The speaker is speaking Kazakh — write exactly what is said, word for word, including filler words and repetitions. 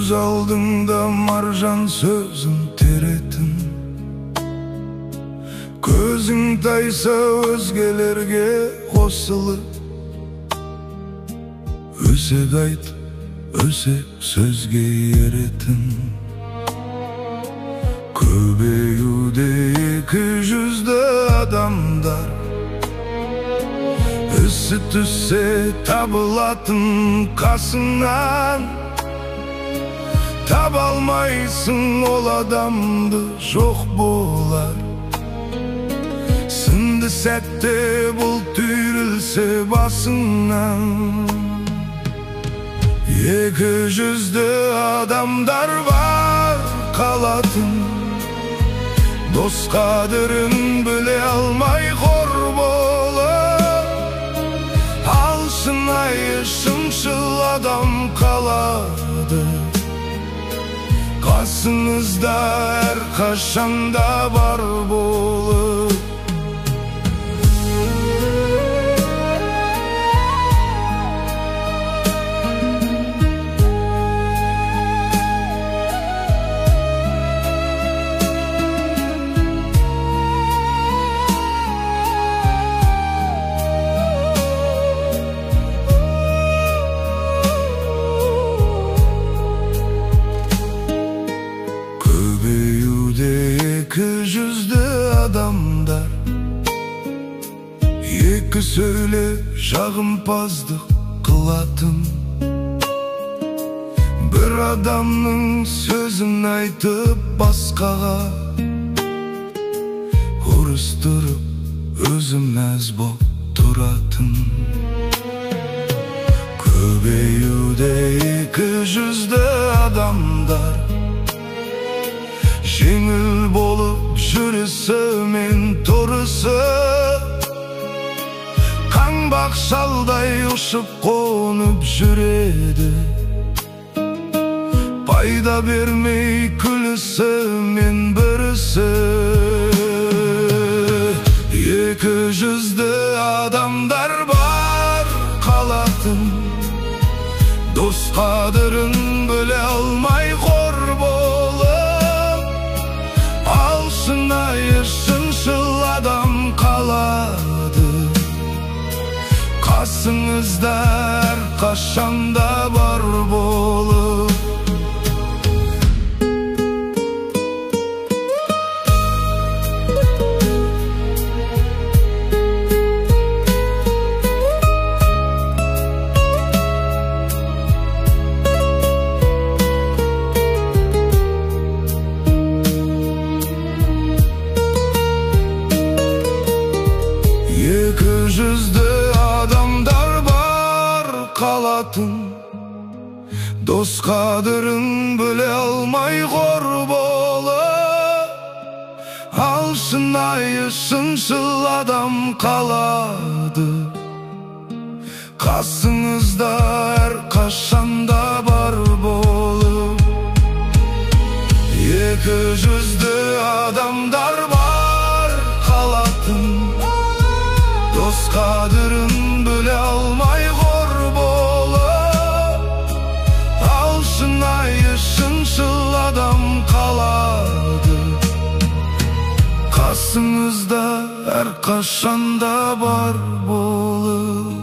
Көз алдыңда маржан сөзін теретін, көзің тайса өзгелерге қосылып, өсек айт, өсек сөзге еретін. Көбеюде екі жүзді адамдар, ісі түссе табылатын қасыңнан. Таба алмайсың ол адамды, жоқ болар. Сынды сәтте бұл түйрілсе басыңнан. Екі жүзді адамдар бар қалатын, дос қадірін біле алмай қор болып. Ал шынайы шыншыл адам қалады, қасыңызда әрқашанда бар болып. Екі жүзді адамдар, екі сөйле жағымпаздық қылатын. Бір адамның сөзін айтып басқаға ұрыстырып өзі мәз боп тұратын. Көбеюде екі жүзді адамдар, жеңіл болып жүрісі мен тұрысы, қаңбақ шалдай ұшып қонып жүреді. Пайда бермей күлісі мен бірісі. Екі жүзді адамдар бар қалатын, дос қадірін біле алмай қор болып. Шынайы шыншыл адам қалады, қасыңызда әрқашанда бар болып. Екі жүзді адамдар бар қалатын, дос қадірін біле алмай қор болып. Ал шынайы шыншыл адам қалады, қасыңызда әрқашанда бар болып. Екі жүзді адамдар бар қалатын, дос қадірін біле алмай қор болып. Ал шынайы шыншыл адам қалады, қасыңызда әрқашанда бар болып.